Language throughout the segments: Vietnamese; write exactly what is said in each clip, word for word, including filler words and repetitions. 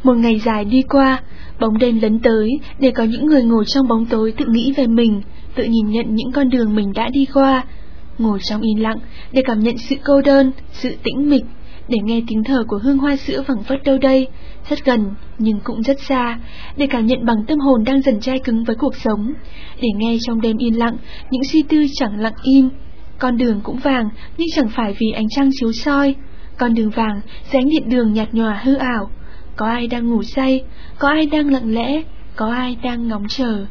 Một ngày dài đi qua, bóng đêm lấn tới để có những người ngồi trong bóng tối tự nghĩ về mình, tự nhìn nhận những con đường mình đã đi qua. Ngồi trong yên lặng để cảm nhận sự cô đơn, sự tĩnh mịch, để nghe tiếng thở của hương hoa sữa phảng phất đâu đây, rất gần nhưng cũng rất xa, để cảm nhận bằng tâm hồn đang dần chai cứng với cuộc sống, để nghe trong đêm yên lặng những suy tư chẳng lặng im. Con đường cũng vàng nhưng chẳng phải vì ánh trăng chiếu soi, con đường vàng dưới ánh điện đường nhạt nhòa hư ảo. Có ai đang ngủ say, có ai đang lặng lẽ, có ai đang ngóng chờ.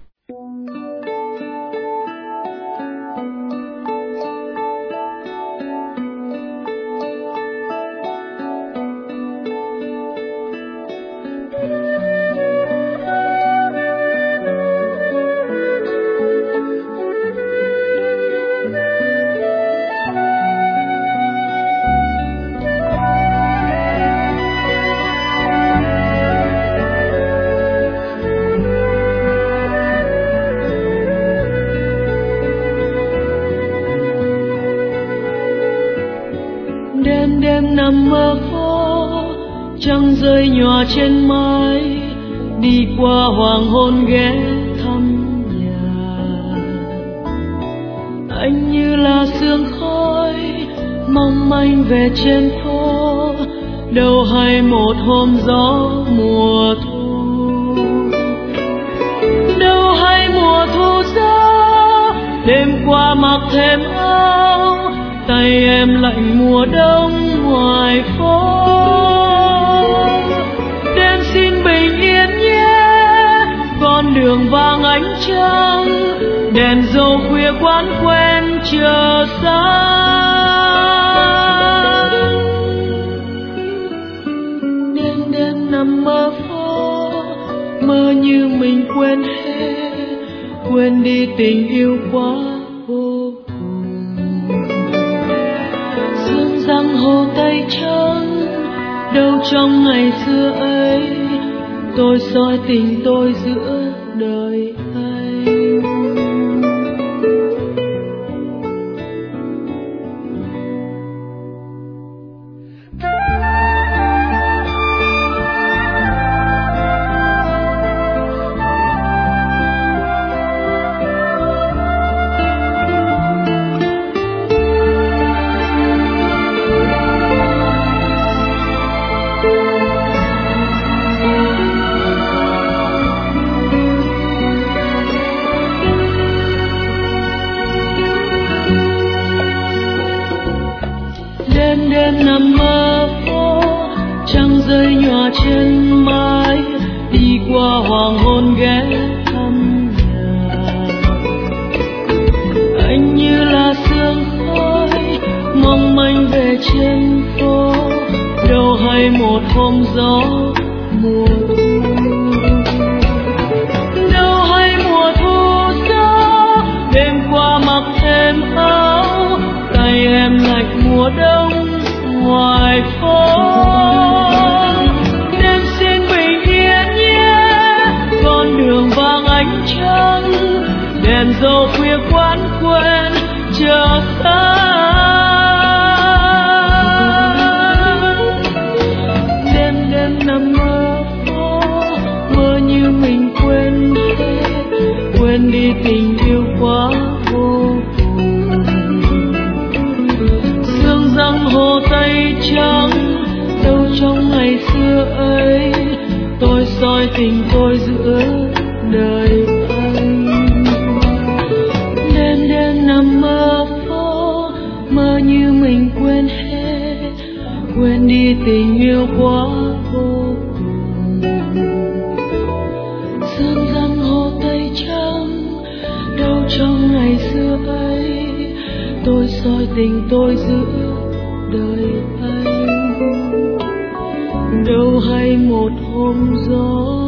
Đêm đêm nằm mơ phố, trăng rơi nhòa trên mái, đi qua hoàng hôn ghé thăm nhà. Anh như là sương khói mong manh về trên phố, đâu hay một hôm gió mùa thu, đâu hay mùa thu gió đêm qua mặc thêm áo, tay em lạnh mùa đông ngoài phố. Đêm xin bình yên nhé, con đường vàng ánh trăng, đèn dầu khuya quán quen chờ sáng. Đêm đêm nằm mơ phố, mơ như mình quên hết, quên đi tình yêu quá vô cùng. Sương răng hồ Tây trắng, đâu trong ngày xưa ấy, tôi soi tình tôi giữa đời anh. Đêm đêm nằm mơ phố, trăng rơi nhòa trên mái, đi qua hoàng hôn ghé thăm nhà. Anh như là sương khói mong manh về trên phố, đâu hay một hôm gió mùa thu, đâu hay mùa thu gió đêm qua mặc thêm áo, tay em lạnh mùa đông ngoài phố. Đêm xin bình yên nhé, con đường vàng ánh trăng, đèn dầu khuya quán quen chờ sáng. Đêm đêm nằm mơ phố, mơ như mình quên hết, quên đi tình yêu quá vô cùng. Sương răng hồ Tây trắng, đâu trong ngày xưa ấy, tôi soi tình tôi giữa đời anh. Đêm đêm nằm mơ phố, mơ như mình quên hết, quên đi tình yêu quá vô cùng. Sương răng hồ Tây trắng, đâu trong ngày xưa ấy, tôi soi tình tôi giữa đời anh. Đâu hay một hôm gió